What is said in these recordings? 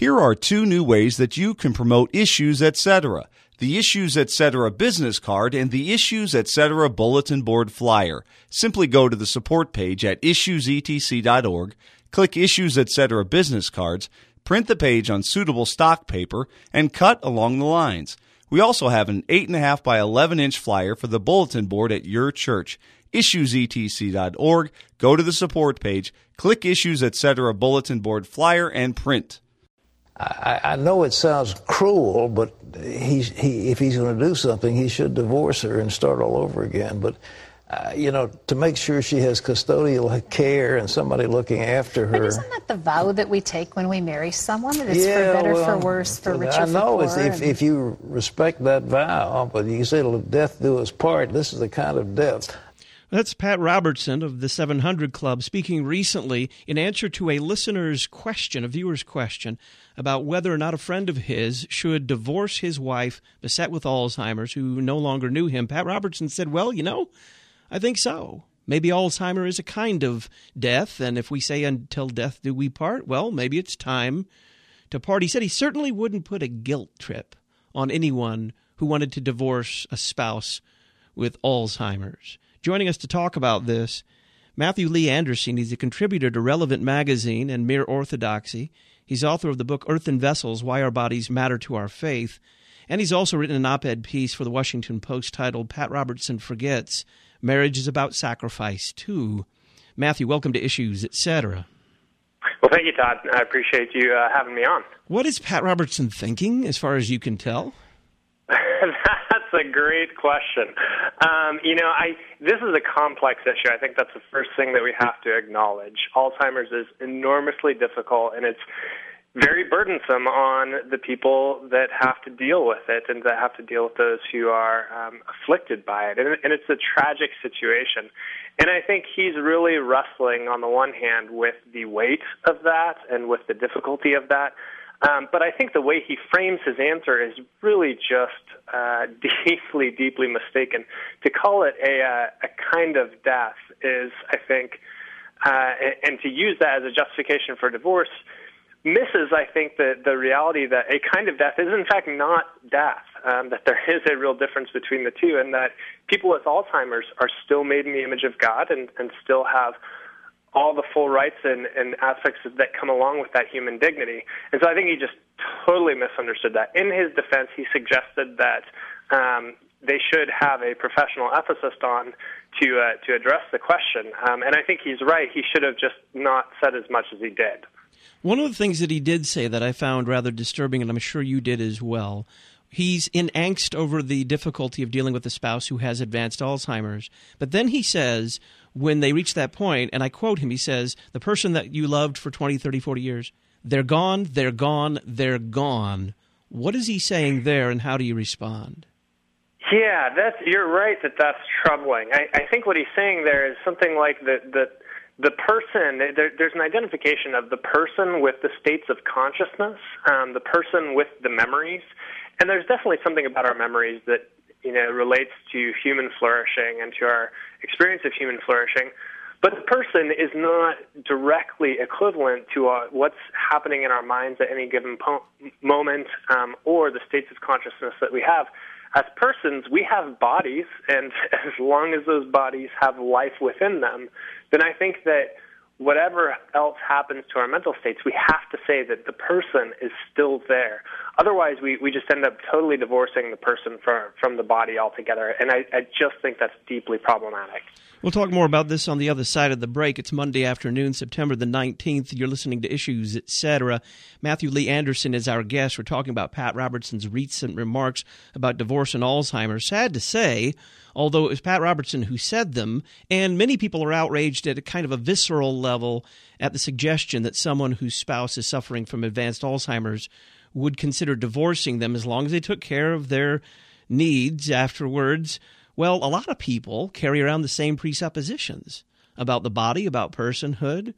Here are 2 new ways that you can promote Issues Etc. The Issues Etc. business card and the Issues Etc. bulletin board flyer. Simply go to the support page at issuesetc.org, click Issues Etc. business cards, print the page on suitable stock paper, and cut along the lines. We also have an 8.5 by 11-inch flyer for the bulletin board at your church. issuesetc.org, go to the support page, click Issues Etc. bulletin board flyer, and print. I know it sounds cruel, but if he's going to do something, he should divorce her and start all over again. But, to make sure she has custodial care and somebody looking after her. But isn't that the vow that we take when we marry someone? That it's for better, for worse, for richer, for poor? I know if you respect that vow, but you say, death do us part. This is the kind of death. That's Pat Robertson of the 700 Club speaking recently in answer to a listener's question, a viewer's question, about whether or not a friend of his should divorce his wife, beset with Alzheimer's, who no longer knew him. Pat Robertson said, well, I think so. Maybe Alzheimer's is a kind of death, and if we say until death do we part, well, maybe it's time to part. He said he certainly wouldn't put a guilt trip on anyone who wanted to divorce a spouse with Alzheimer's. Joining us to talk about this, Matthew Lee Anderson. He's a contributor to Relevant Magazine and Mere Orthodoxy. He's author of the book Earthen Vessels, Why Our Bodies Matter to Our Faith. And he's also written an op-ed piece for the Washington Post titled Pat Robertson Forgets, Marriage is About Sacrifice Too. Matthew, welcome to Issues, Etc. Well, thank you, Todd. I appreciate you having me on. What is Pat Robertson thinking, as far as you can tell? That's a great question. This is a complex issue. I think that's the first thing that we have to acknowledge. Alzheimer's is enormously difficult, and it's very burdensome on the people that have to deal with it and that have to deal with those who are afflicted by it. And it's a tragic situation. And I think he's really wrestling, on the one hand, with the weight of that and with the difficulty of that. But I think the way he frames his answer is really just deeply, deeply mistaken. To call it a kind of death is, I think, and to use that as a justification for divorce misses, I think, the reality that a kind of death is, in fact, not death, that there is a real difference between the two, and that people with Alzheimer's are still made in the image of God and still have all the full rights and aspects that come along with that human dignity. And so I think he just totally misunderstood that. In his defense, he suggested that they should have a professional ethicist on to address the question. And I think he's right. He should have just not said as much as he did. One of the things that he did say that I found rather disturbing, and I'm sure you did as well, he's in angst over the difficulty of dealing with a spouse who has advanced Alzheimer's. But then he says, when they reach that point, and I quote him, he says, the person that you loved for 20, 30, 40 years, they're gone, they're gone, they're gone. What is he saying there, and how do you respond? Yeah, you're right that's troubling. I think what he's saying there is something like the person, there's an identification of the person with the states of consciousness, the person with the memories, and there's definitely something about our memories that relates to human flourishing and to our experience of human flourishing. But the person is not directly equivalent to what's happening in our minds at any given moment or the states of consciousness that we have. As persons, we have bodies, and as long as those bodies have life within them, then I think that whatever else happens to our mental states, we have to say that the person is still there. Otherwise, we just end up totally divorcing the person from the body altogether, and I just think that's deeply problematic. We'll talk more about this on the other side of the break. It's Monday afternoon, September the 19th. You're listening to Issues, Etc. Matthew Lee Anderson is our guest. We're talking about Pat Robertson's recent remarks about divorce and Alzheimer's. Sad to say, although it was Pat Robertson who said them, and many people are outraged at a kind of a visceral level at the suggestion that someone whose spouse is suffering from advanced Alzheimer's would consider divorcing them as long as they took care of their needs afterwards. Well, a lot of people carry around the same presuppositions about the body, about personhood,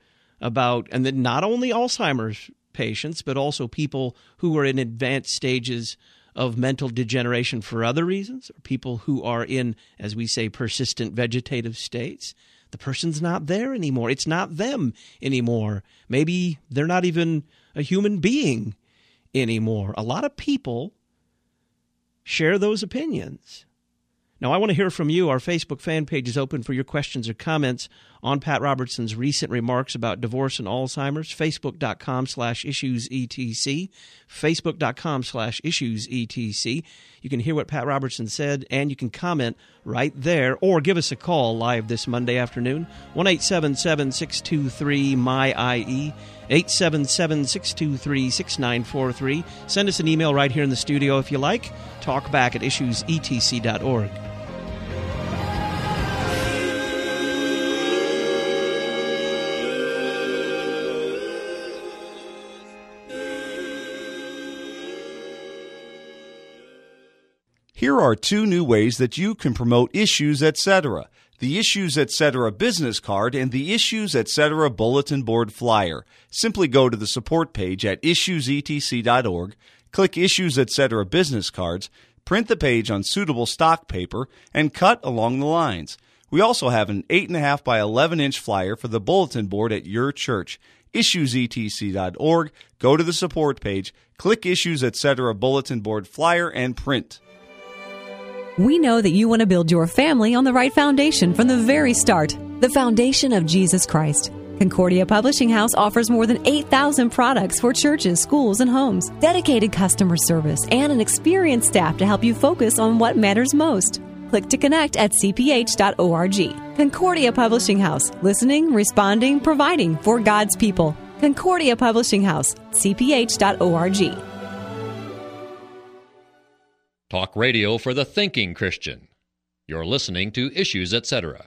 and then not only Alzheimer's patients, but also people who are in advanced stages of mental degeneration for other reasons, or people who are in, as we say, persistent vegetative states. The person's not there anymore. It's not them anymore. Maybe they're not even a human being anymore. A lot of people share those opinions. Now, I want to hear from you. Our Facebook fan page is open for your questions or comments on Pat Robertson's recent remarks about divorce and Alzheimer's. Facebook.com/issuesetc. Facebook.com/issuesetc. You can hear what Pat Robertson said, and you can comment right there, or give us a call live this Monday afternoon, 1-877-623-MY-IE, 877-623-6943. Send us an email right here in the studio if you like. Talk back at issuesetc.org. Here are 2 new ways that you can promote Issues Etc. The Issues Etc. business card and the Issues Etc. bulletin board flyer. Simply go to the support page at issuesetc.org, click Issues Etc. business cards, print the page on suitable stock paper, and cut along the lines. We also have an 8.5 by 11-inch flyer for the bulletin board at your church. issuesetc.org, go to the support page, click Issues Etc. bulletin board flyer, and print. We know that you want to build your family on the right foundation from the very start, the foundation of Jesus Christ. Concordia Publishing House offers more than 8,000 products for churches, schools, and homes, dedicated customer service, and an experienced staff to help you focus on what matters most. Click to connect at cph.org. Concordia Publishing House, listening, responding, providing for God's people. Concordia Publishing House, cph.org. Talk radio for the thinking Christian. You're listening to Issues Etc.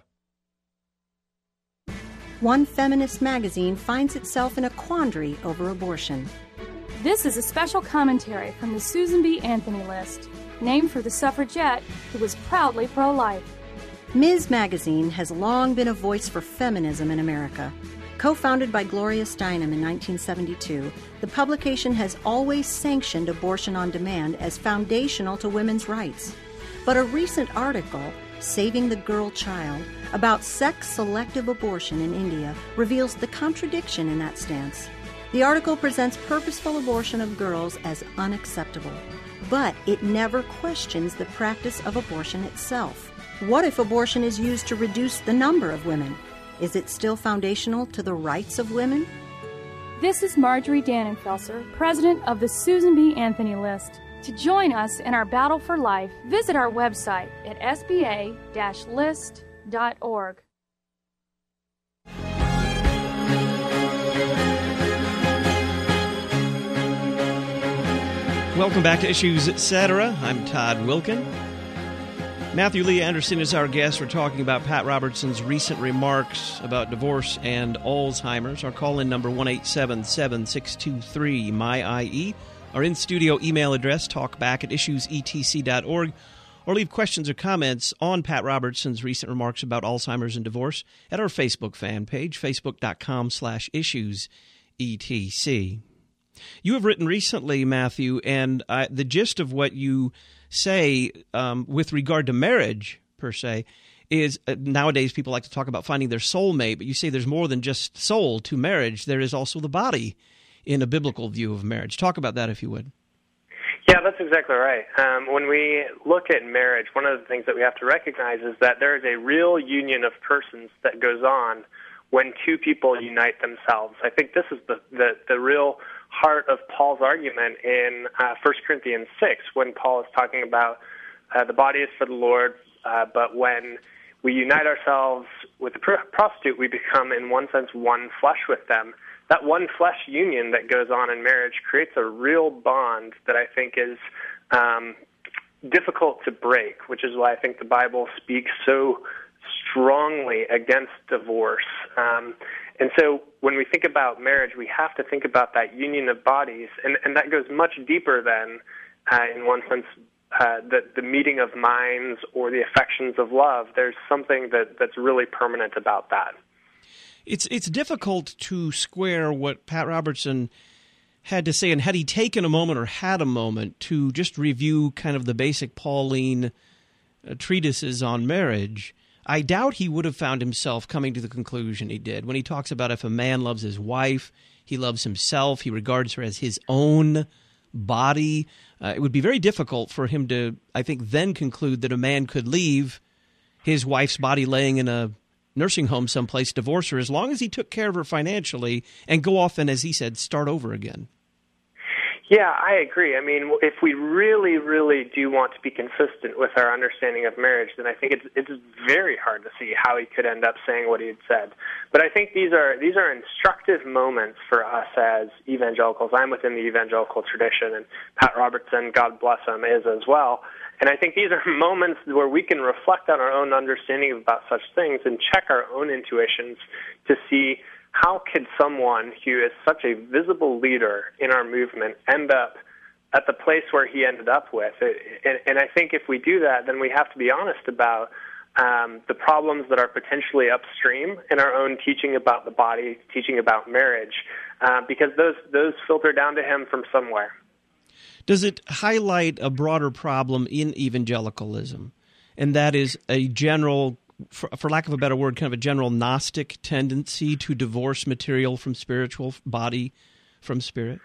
One feminist magazine finds itself in a quandary over abortion. This is a special commentary from the Susan B. Anthony List, named for the suffragette who was proudly pro-life. Ms. Magazine has long been a voice for feminism in America. Co-founded by Gloria Steinem in 1972, the publication has always sanctioned abortion on demand as foundational to women's rights. But a recent article, Saving the Girl Child, about sex-selective abortion in India reveals the contradiction in that stance. The article presents purposeful abortion of girls as unacceptable, but it never questions the practice of abortion itself. What if abortion is used to reduce the number of women? Is it still foundational to the rights of women? This is Marjorie Dannenfelser, president of the Susan B. Anthony List. To join us in our battle for life, visit our website at sba-list.org. Welcome back to Issues Etc. I'm Todd Wilkin. Matthew Lee Anderson is our guest. We're talking about Pat Robertson's recent remarks about divorce and Alzheimer's. Our call-in number 1-877-623-MY-IE. Our in-studio email address, talkback@issuesetc.org, or leave questions or comments on Pat Robertson's recent remarks about Alzheimer's and divorce at our Facebook fan page, facebook.com/issuesetc. You have written recently, Matthew, and the gist of what you say with regard to marriage, per se, is nowadays people like to talk about finding their soulmate, but you say there's more than just soul to marriage. There is also the body in a biblical view of marriage. Talk about that, if you would. Yeah, that's exactly right. When we look at marriage, one of the things that we have to recognize is that there is a real union of persons that goes on when two people unite themselves. I think this is the real heart of Paul's argument in 1 Corinthians 6, when Paul is talking about the body is for the Lord, but when we unite ourselves with a prostitute, we become, in one sense, one flesh with them. That one flesh union that goes on in marriage creates a real bond that I think is difficult to break, which is why I think the Bible speaks so strongly against divorce. And so when we think about marriage, we have to think about that union of bodies, and that goes much deeper than, in one sense, the meeting of minds or the affections of love. There's something that's really permanent about that. It's difficult to square what Pat Robertson had to say, and had he taken a moment or had a moment to just review kind of the basic Pauline treatises on marriage, I doubt he would have found himself coming to the conclusion he did. When he talks about if a man loves his wife, he loves himself, he regards her as his own body. It would be very difficult for him to, I think, then conclude that a man could leave his wife's body laying in a nursing home someplace, divorce her, as long as he took care of her financially and go off and, as he said, start over again. Yeah, I agree. I mean, if we really, really do want to be consistent with our understanding of marriage, then I think it's very hard to see how he could end up saying what he had said. But I think these are instructive moments for us as evangelicals. I'm within the evangelical tradition, and Pat Robertson, God bless him, is as well. And I think these are moments where we can reflect on our own understanding about such things and check our own intuitions to see how could someone who is such a visible leader in our movement end up at the place where he ended up with. And I think if we do that, then we have to be honest about the problems that are potentially upstream in our own teaching about the body, teaching about marriage, because those filter down to him from somewhere. Does it highlight a broader problem in evangelicalism, and that is a general, for lack of a better word, kind of a general Gnostic tendency to divorce material from spiritual, body from spirit?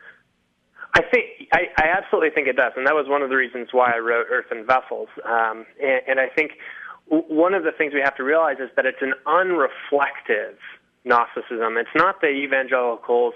I absolutely think it does, and that was one of the reasons why I wrote Earthen Vessels. And I think one of the things we have to realize is that it's an unreflective Gnosticism. It's not that evangelicals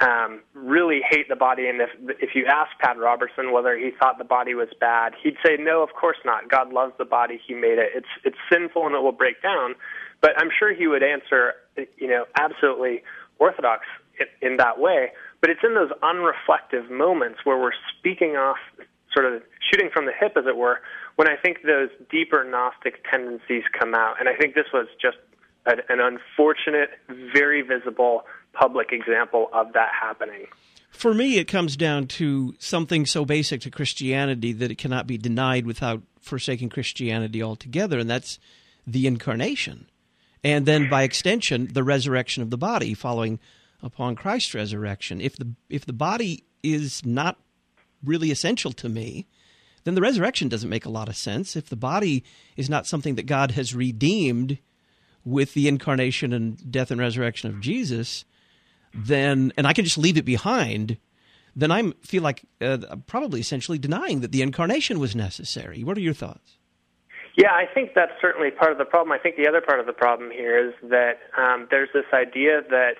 really hate the body, and if you ask Pat Robertson whether he thought the body was bad, he'd say, no, of course not. God loves the body. He made it. It's sinful and it will break down. But I'm sure he would answer, absolutely orthodox in that way. But it's in those unreflective moments where we're speaking off, sort of shooting from the hip, as it were, when I think those deeper Gnostic tendencies come out. And I think this was just an unfortunate, very visible public example of that happening. For me, it comes down to something so basic to Christianity that it cannot be denied without forsaking Christianity altogether, and that's the incarnation. And then, by extension, the resurrection of the body following upon Christ's resurrection. If the body is not really essential to me, then the resurrection doesn't make a lot of sense. If the body is not something that God has redeemed with the incarnation and death and resurrection of Jesus, then, and I can just leave it behind, then I feel like probably essentially denying that the incarnation was necessary. What are your thoughts? Yeah, I think that's certainly part of the problem. I think the other part of the problem here is that there's this idea that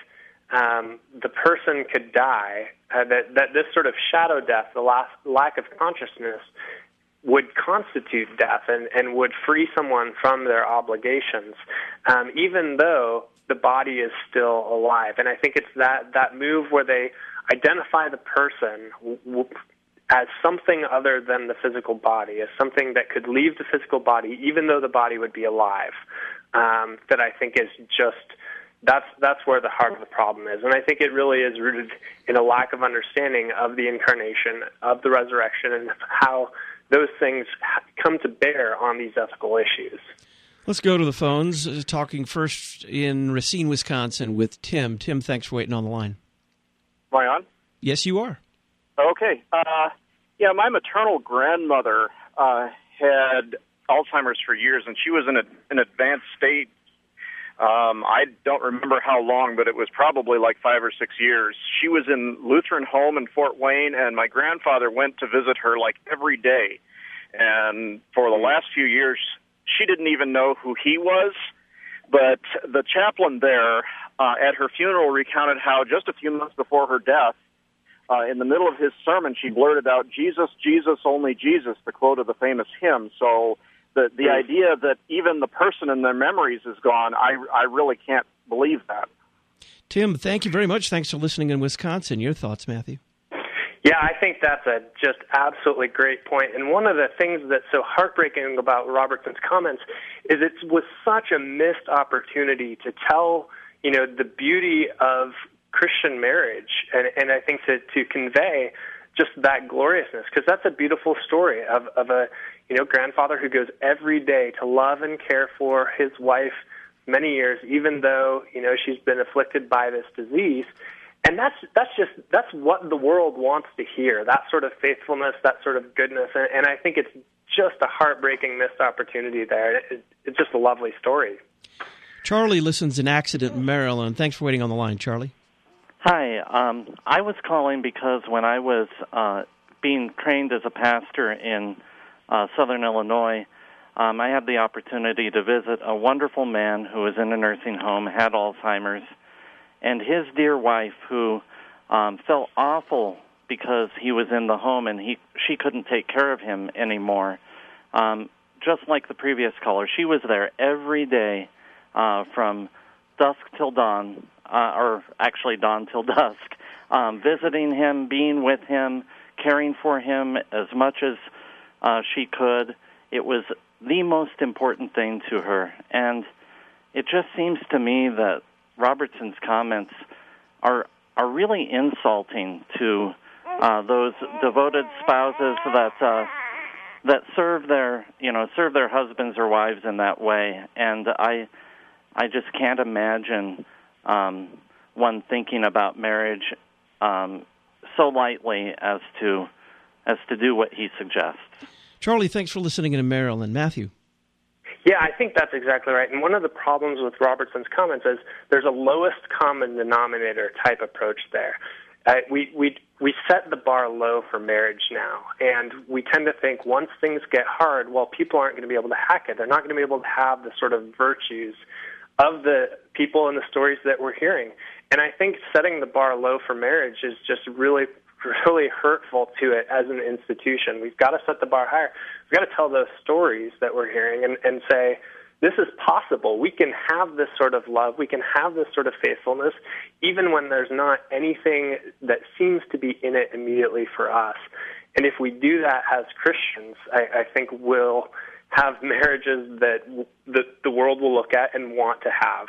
the person could die, that this sort of shadow death, the lack of consciousness, would constitute death and would free someone from their obligations, even though the body is still alive. And I think it's that move where they identify the person as something other than the physical body, as something that could leave the physical body, even though the body would be alive, that I think is just, that's where the heart of the problem is. And I think it really is rooted in a lack of understanding of the incarnation, of the resurrection, and how those things come to bear on these ethical issues. Let's go to the phones, talking first in Racine, Wisconsin with Tim. Tim, thanks for waiting on the line. Am I on? Yes, you are. Okay. My maternal grandmother had Alzheimer's for years, and she was in an advanced state. I don't remember how long, but it was probably like 5 or 6 years. She was in Lutheran home in Fort Wayne, and my grandfather went to visit her like every day. And for the last few years, she didn't even know who he was. But the chaplain there at her funeral recounted how just a few months before her death, in the middle of his sermon, she blurted out, "Jesus, Jesus, only Jesus," the quote of the famous hymn. So the idea that even the person in their memories is gone, I really can't believe that. Tim, thank you very much. Thanks for listening in Wisconsin. Your thoughts, Matthew? Yeah, I think that's a just absolutely great point. And one of the things that's so heartbreaking about Robertson's comments is it was such a missed opportunity to tell, the beauty of Christian marriage, and I think to convey just that gloriousness, because that's a beautiful story of a grandfather who goes every day to love and care for his wife many years, even though she's been afflicted by this disease. And that's what the world wants to hear, that sort of faithfulness, that sort of goodness. And I think it's just a heartbreaking missed opportunity there. It's just a lovely story. Charlie listens in Accident, Maryland. Thanks for waiting on the line, Charlie. Hi. I was calling because when I was being trained as a pastor in Southern Illinois, I had the opportunity to visit a wonderful man who was in a nursing home, had Alzheimer's, and his dear wife who felt awful because he was in the home and she couldn't take care of him anymore. Just like the previous caller, she was there every day from dusk till dawn, or actually dawn till dusk, visiting him, being with him, caring for him as much as she could. It was the most important thing to her. And it just seems to me that Robertson's comments are really insulting to those devoted spouses that serve their husbands or wives in that way. And I just can't imagine one thinking about marriage so lightly as to do what he suggests. Charlie, thanks for listening in Maryland. Matthew? Yeah, I think that's exactly right. And one of the problems with Robertson's comments is there's a lowest common denominator type approach there. We set the bar low for marriage now, and we tend to think once things get hard, well, people aren't going to be able to hack it. They're not going to be able to have the sort of virtues of the people and the stories that we're hearing. And I think setting the bar low for marriage is just really hurtful to it as an institution. We've got to set the bar higher. We've got to tell those stories that we're hearing and say, this is possible. We can have this sort of love. We can have this sort of faithfulness, even when there's not anything that seems to be in it immediately for us. And if we do that as Christians, I think we'll have marriages that the world will look at and want to have.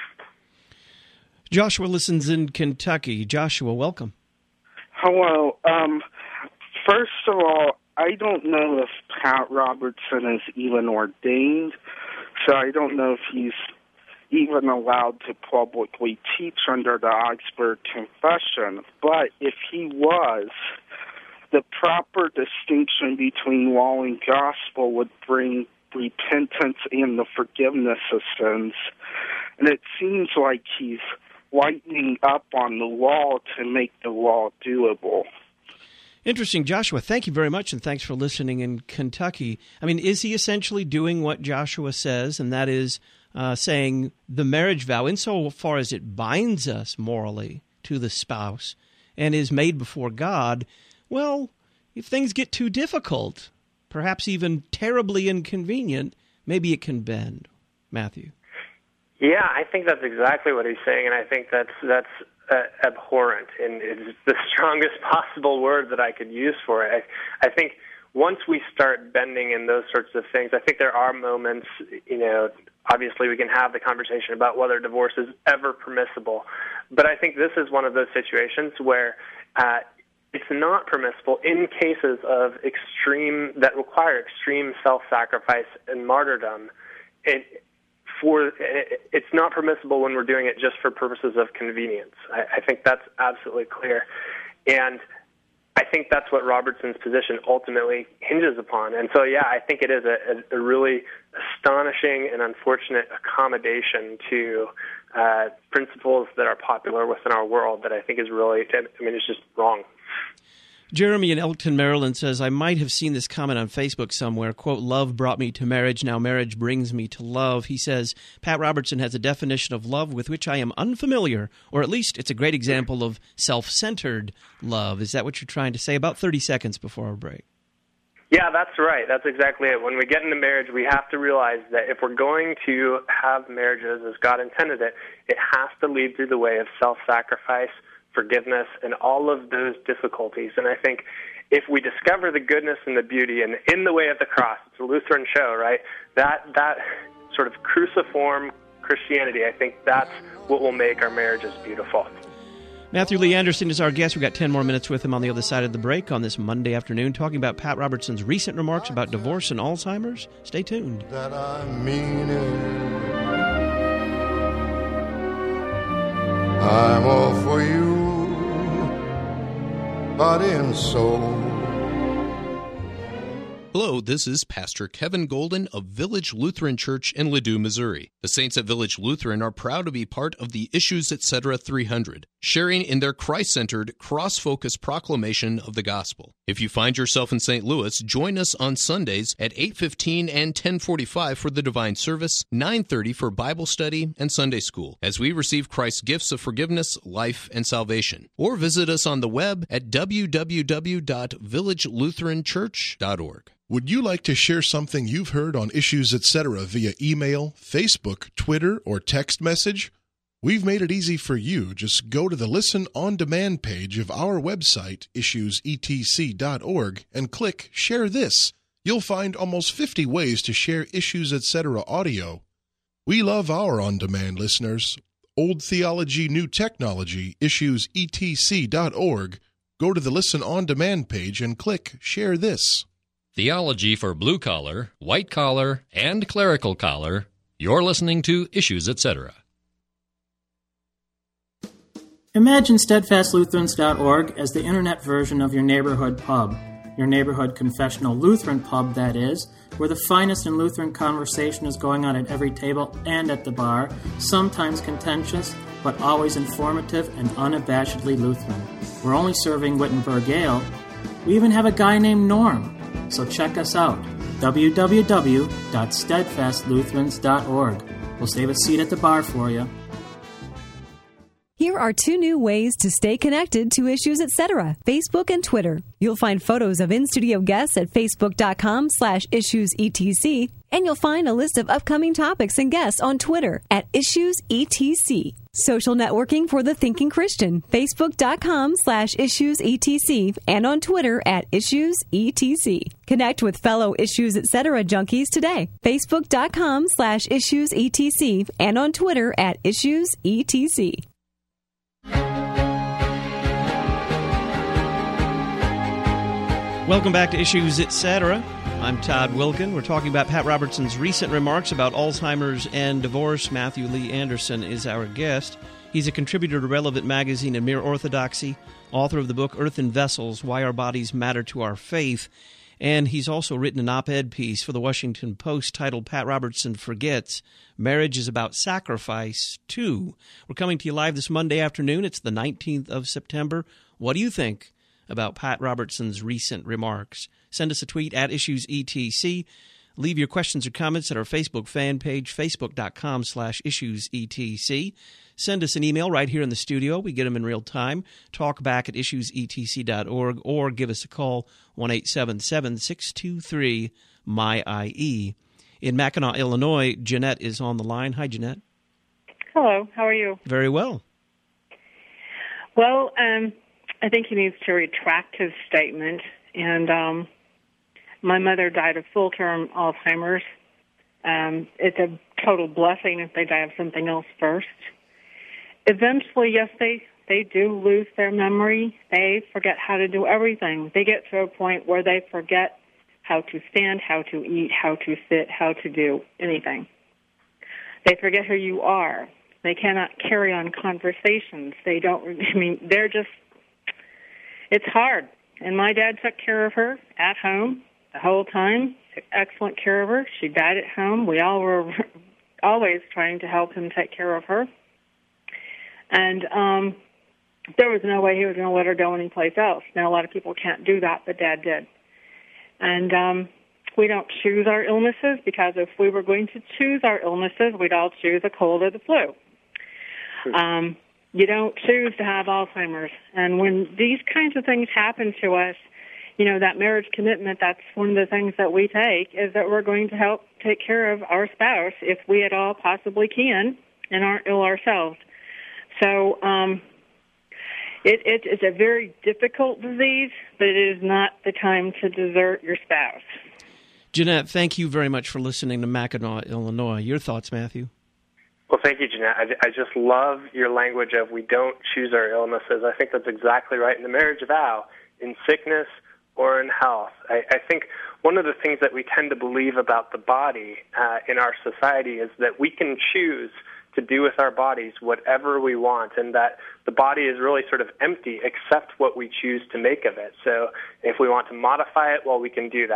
Joshua listens in Kentucky. Joshua, welcome. Hello. First of all, I don't know if Pat Robertson is even ordained, so I don't know if he's even allowed to publicly teach under the Augsburg Confession. But if he was, the proper distinction between law and gospel would bring repentance and the forgiveness of sins. And it seems like he's lightening up on the law to make the law doable. Interesting. Joshua, thank you very much, and thanks for listening in Kentucky. I mean, is he essentially doing what Joshua says, and that is saying the marriage vow, insofar as it binds us morally to the spouse and is made before God, well, if things get too difficult, perhaps even terribly inconvenient, maybe it can bend. Matthew? Yeah, I think that's exactly what he's saying, and I think that's abhorrent, and it's the strongest possible word that I could use for it. I think once we start bending in those sorts of things, I think there are moments, obviously we can have the conversation about whether divorce is ever permissible, but I think this is one of those situations where it's not permissible in cases of that require extreme self-sacrifice and martyrdom. It's not permissible when we're doing it just for purposes of convenience. I think that's absolutely clear. And I think that's what Robertson's position ultimately hinges upon. And so, yeah, I think it is a really astonishing and unfortunate accommodation to principles that are popular within our world that I think is really, it's just wrong. Jeremy in Elkton, Maryland says, I might have seen this comment on Facebook somewhere, quote, love brought me to marriage, now marriage brings me to love. He says, Pat Robertson has a definition of love with which I am unfamiliar, or at least it's a great example of self-centered love. Is that what you're trying to say? About 30 seconds before our break. Yeah, that's right. That's exactly it. When we get into marriage, we have to realize that if we're going to have marriages as God intended it, it has to lead through the way of self-sacrifice, forgiveness, and all of those difficulties. And I think if we discover the goodness and the beauty and in the way of the cross, it's a Lutheran show, right? That sort of cruciform Christianity, I think that's what will make our marriages beautiful. Matthew Lee Anderson is our guest. We've got 10 more minutes with him on the other side of the break on this Monday afternoon, talking about Pat Robertson's recent remarks about divorce and Alzheimer's. Stay tuned. That I mean it. I'm all for you, body and soul. Hello, this is Pastor Kevin Golden of Village Lutheran Church in Ladue, Missouri. The saints at Village Lutheran are proud to be part of the Issues Etc. 300, sharing in their Christ-centered, cross-focused proclamation of the gospel. If you find yourself in St. Louis, join us on Sundays at 8:15 and 10:45 for the divine service, 9:30 for Bible study and Sunday school, as we receive Christ's gifts of forgiveness, life, and salvation. Or visit us on the web at www.villagelutheranchurch.org. Would you like to share something you've heard on Issues Etc. via email, Facebook, Twitter, or text message? We've made it easy for you. Just go to the Listen On Demand page of our website, issuesetc.org, and click Share This. You'll find almost 50 ways to share Issues Etc. audio. We love our on-demand listeners. Old Theology, New Technology, issuesetc.org. Go to the Listen On Demand page and click Share This. Theology for blue collar, white collar, and clerical collar. You're listening to Issues Etc. Imagine SteadfastLutherans.org as the internet version of your neighborhood pub. Your neighborhood confessional Lutheran pub, that is, where the finest in Lutheran conversation is going on at every table and at the bar, sometimes contentious, but always informative and unabashedly Lutheran. We're only serving Wittenberg Ale. We even have a guy named Norm. So check us out, www.steadfastlutherans.org. We'll save a seat at the bar for you. Here are 2 new ways to stay connected to Issues Etc. Facebook and Twitter. You'll find photos of in-studio guests at facebook.com/issuesetc, and you'll find a list of upcoming topics and guests on Twitter at issuesetc. Social networking for the thinking Christian, facebook.com/issuesetc, and on Twitter at issuesetc. Connect with fellow Issues Etc. junkies today, facebook.com/issuesetc, and on Twitter at issuesetc. Welcome back to Issues Etc. I'm Todd Wilkin. We're talking about Pat Robertson's recent remarks about Alzheimer's and divorce. Matthew Lee Anderson is our guest. He's a contributor to Relevant Magazine and Mere Orthodoxy, author of the book Earthen Vessels, Why Our Bodies Matter to Our Faith, and he's also written an op-ed piece for the Washington Post titled Pat Robertson Forgets, Marriage is About Sacrifice, Too. We're coming to you live this Monday afternoon. It's the 19th of September. What do you think about Pat Robertson's recent remarks? Send us a tweet at IssuesETC. Leave your questions or comments at our Facebook fan page, facebook.com/IssuesETC. Send us an email right here in the studio. We get them in real time. Talk back at issuesetc.org, or give us a call, 1-877-623-MY-IE. In Mackinac, Illinois, Jeanette is on the line. Hi, Jeanette. Hello. How are you? Very well. Well, I think he needs to retract his statement. And my mother died of full-term Alzheimer's. It's a total blessing if they die of something else first. Eventually, yes, they do lose their memory. They forget how to do everything. They get to a point where they forget how to stand, how to eat, how to sit, how to do anything. They forget who you are. They cannot carry on conversations. They're just, it's hard. And my dad took care of her at home the whole time, took excellent care of her. She died at home. We all were always trying to help him take care of her. And there was no way he was going to let her go anyplace else. Now, a lot of people can't do that, but Dad did. And we don't choose our illnesses, because if we were going to choose our illnesses, we'd all choose a cold or the flu. You don't choose to have Alzheimer's. And when these kinds of things happen to us, that marriage commitment, that's one of the things that we take, is that we're going to help take care of our spouse if we at all possibly can and aren't ill ourselves. So it is a very difficult disease, but it is not the time to desert your spouse. Jeanette, thank you very much for listening to Mackinac, Illinois. Your thoughts, Matthew? Well, thank you, Jeanette. I just love your language of we don't choose our illnesses. I think that's exactly right in the marriage vow, in sickness or in health. I think one of the things that we tend to believe about the body in our society is that we can choose to do with our bodies whatever we want, and that the body is really sort of empty except what we choose to make of it. So if we want to modify it, well, we can do that.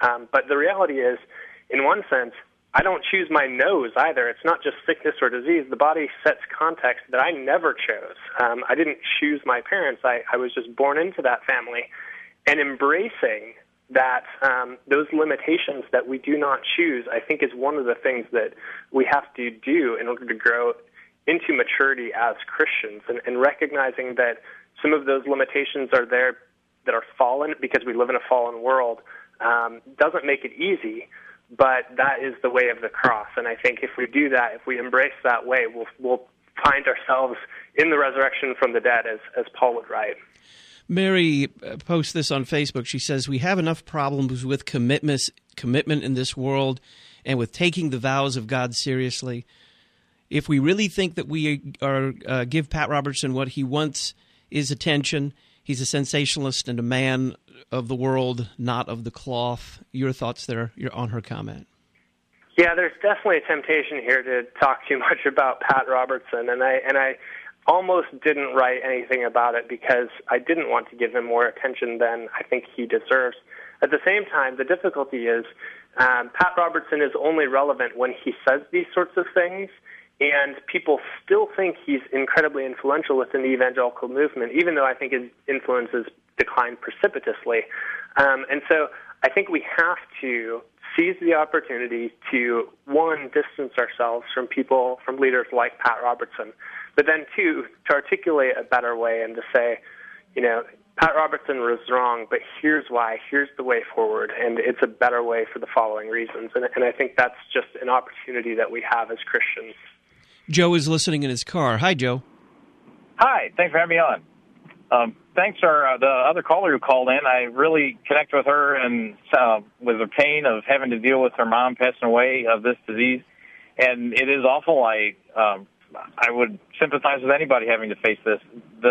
But the reality is, in one sense, I don't choose my nose either. It's not just sickness or disease. The body sets context that I never chose. I didn't choose my parents. I was just born into that family. And embracing that those limitations that we do not choose, I think, is one of the things that we have to do in order to grow into maturity as Christians, and recognizing that some of those limitations are there that are fallen because we live in a fallen world doesn't make it easy. But that is the way of the cross, and I think if we do that, if we embrace that way, we'll find ourselves in the resurrection from the dead, as Paul would write. Mary posts this on Facebook. She says, we have enough problems with commitment in this world and with taking the vows of God seriously. If we really think that we are give Pat Robertson what he wants is attention, he's a sensationalist and a man of the world, not of the cloth. Your thoughts there on her comment? Yeah, there's definitely a temptation here to talk too much about Pat Robertson, and I almost didn't write anything about it because I didn't want to give him more attention than I think he deserves. At the same time, the difficulty is Pat Robertson is only relevant when he says these sorts of things, and people still think he's incredibly influential within the evangelical movement, even though I think his influence has declined precipitously. And so I think we have to seize the opportunity to, one, distance ourselves from people, from leaders like Pat Robertson, but then, two, to articulate a better way and to say, Pat Robertson was wrong, but here's why, here's the way forward, and it's a better way for the following reasons. And I think that's just an opportunity that we have as Christians. Joe is listening in his car. Hi, Joe. Hi, thanks for having me on. Thanks for the other caller who called in. I really connect with her and with the pain of having to deal with her mom passing away of this disease. And it is awful. I would sympathize with anybody having to face this.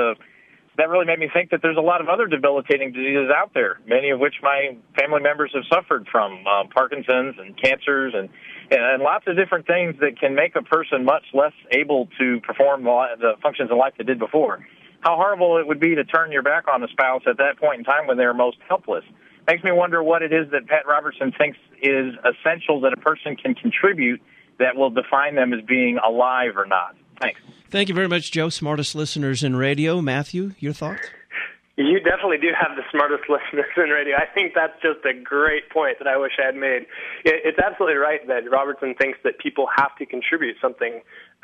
That really made me think that there's a lot of other debilitating diseases out there, many of which my family members have suffered from, Parkinson's and cancers and lots of different things that can make a person much less able to perform the functions of life they did before. How horrible it would be to turn your back on a spouse at that point in time when they're most helpless. Makes me wonder what it is that Pat Robertson thinks is essential that a person can contribute that will define them as being alive or not. Thanks. Thank you very much, Joe. Smartest listeners in radio. Matthew, your thoughts? You definitely do have the smartest listeners in radio. I think that's just a great point that I wish I had made. It's absolutely right that Robertson thinks that people have to contribute something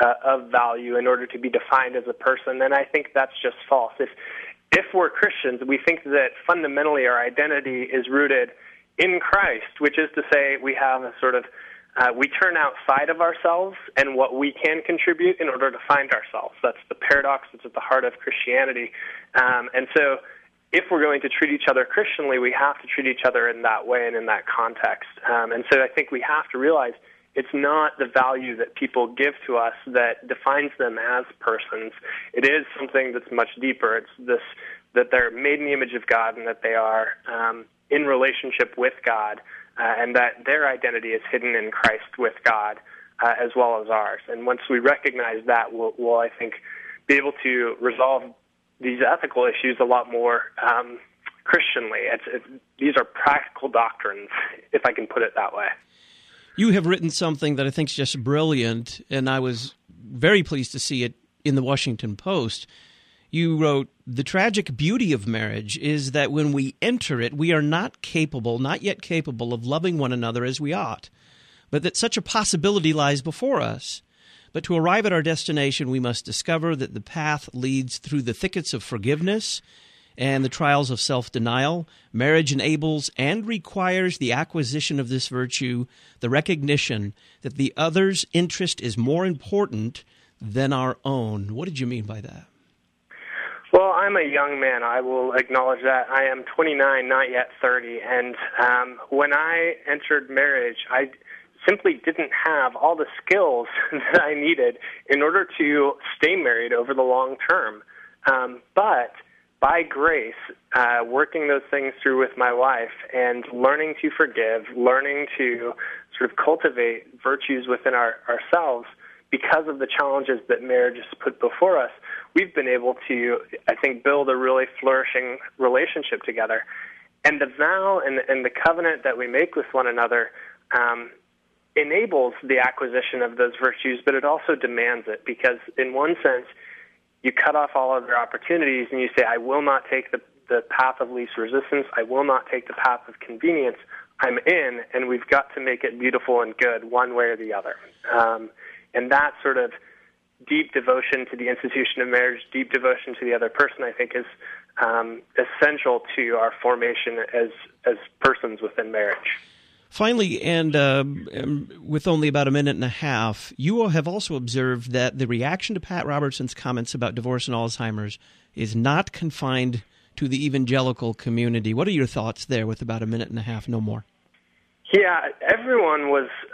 of value in order to be defined as a person, and I think that's just false. If we're Christians, we think that fundamentally our identity is rooted in Christ, which is to say we have a sort of we turn outside of ourselves and what we can contribute in order to find ourselves. That's the paradox that's at the heart of Christianity. And so if we're going to treat each other Christianly, we have to treat each other in that way and in that context. And so I think we have to realize it's not the value that people give to us that defines them as persons. It is something that's much deeper. It's this, that they're made in the image of God and that they are in relationship with God, and that their identity is hidden in Christ with God as well as ours. And once we recognize that, we'll I think, be able to resolve these ethical issues a lot more Christianly. These are practical doctrines, if I can put it that way. You have written something that I think is just brilliant, and I was very pleased to see it in the Washington Post. You wrote, "The tragic beauty of marriage is that when we enter it, we are not yet capable of loving one another as we ought, but that such a possibility lies before us. But to arrive at our destination, we must discover that the path leads through the thickets of forgiveness and the trials of self-denial. Marriage enables and requires the acquisition of this virtue, the recognition that the other's interest is more important than our own." What did you mean by that? Well, I'm a young man. I will acknowledge that. I am 29, not yet 30. And when I entered marriage, I simply didn't have all the skills that I needed in order to stay married over the long term. But by grace, working those things through with my wife and learning to forgive, learning to sort of cultivate virtues within ourselves because of the challenges that marriage has put before us, we've been able to, I think, build a really flourishing relationship together. And the vow and the covenant that we make with one another enables the acquisition of those virtues, but it also demands it, because in one sense, you cut off all other opportunities and you say, I will not take the path of least resistance. I will not take the path of convenience. I'm in, and we've got to make it beautiful and good one way or the other. And that sort of deep devotion to the institution of marriage, deep devotion to the other person, I think is essential to our formation as persons within marriage. Finally, and with only about a minute and a half, you all have also observed that the reaction to Pat Robertson's comments about divorce and Alzheimer's is not confined to the evangelical community. What are your thoughts there with about a minute and a half, no more? Yeah, everyone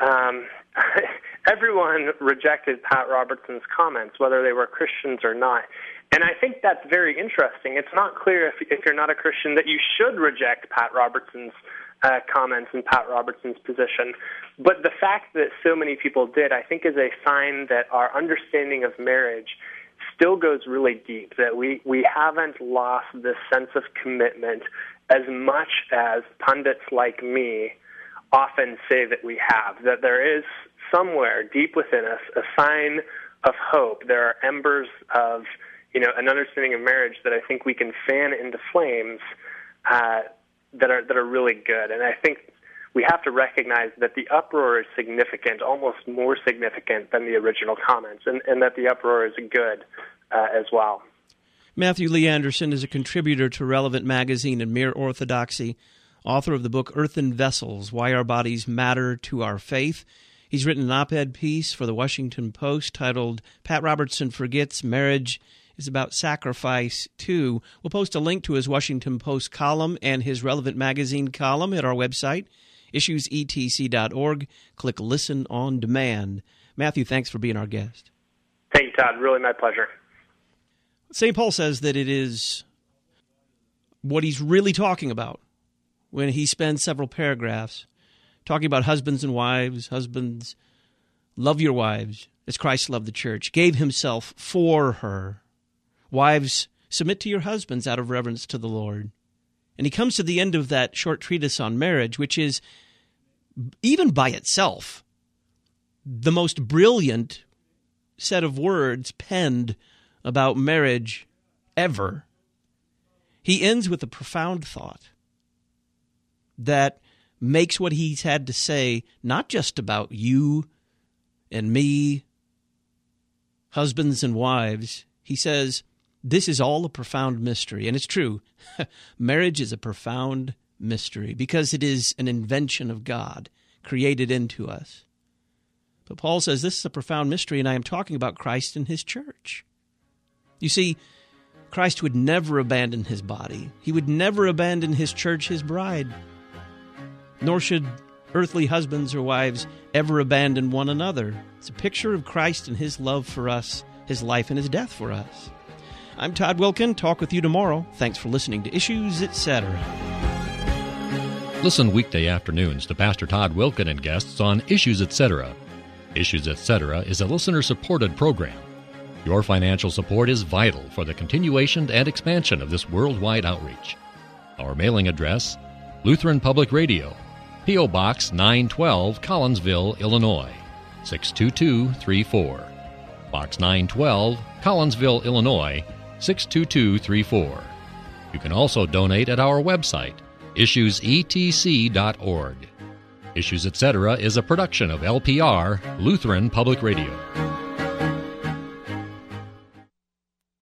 rejected Pat Robertson's comments, whether they were Christians or not. And I think that's very interesting. It's not clear if you're not a Christian that you should reject Pat Robertson's comments and Pat Robertson's position. But the fact that so many people did, I think, is a sign that our understanding of marriage still goes really deep, that we haven't lost this sense of commitment as much as pundits like me often say that we have, that there is somewhere deep within us a sign of hope. There are embers of an understanding of marriage that I think we can fan into flames that are really good. And I think we have to recognize that the uproar is significant, almost more significant than the original comments, and that the uproar is good as well. Matthew Lee Anderson is a contributor to Relevant Magazine and Mere Orthodoxy, author of the book Earthen Vessels, Why Our Bodies Matter to Our Faith. He's written an op-ed piece for the Washington Post titled, Pat Robertson Forgets Marriage is About Sacrifice Too. We'll post a link to his Washington Post column and his Relevant Magazine column at our website, issuesetc.org. Click Listen on Demand. Matthew, thanks for being our guest. Thank you, Todd. Really my pleasure. St. Paul says that it is what he's really talking about when he spends several paragraphs talking about husbands and wives. Husbands, love your wives as Christ loved the church, gave himself for her. Wives, submit to your husbands out of reverence to the Lord. And he comes to the end of that short treatise on marriage, which is, even by itself, the most brilliant set of words penned about marriage ever. He ends with a profound thought that makes what he's had to say not just about you and me, husbands and wives. He says, this is all a profound mystery. And it's true. Marriage is a profound mystery because it is an invention of God created into us. But Paul says this is a profound mystery, and I am talking about Christ and his church. You see, Christ would never abandon his body. He would never abandon his church, his bride. Nor should earthly husbands or wives ever abandon one another. It's a picture of Christ and his love for us, his life and his death for us. I'm Todd Wilkin. Talk with you tomorrow. Thanks for listening to Issues, Etc. Listen weekday afternoons to Pastor Todd Wilkin and guests on Issues, Etc. Issues, Etc. is a listener-supported program. Your financial support is vital for the continuation and expansion of this worldwide outreach. Our mailing address, Lutheran Public Radio, P.O. Box 912, Collinsville, Illinois, 62234. Box 912, Collinsville, Illinois, 62234. You can also donate at our website, issuesetc.org. Issues, Etc. is a production of LPR, Lutheran Public Radio.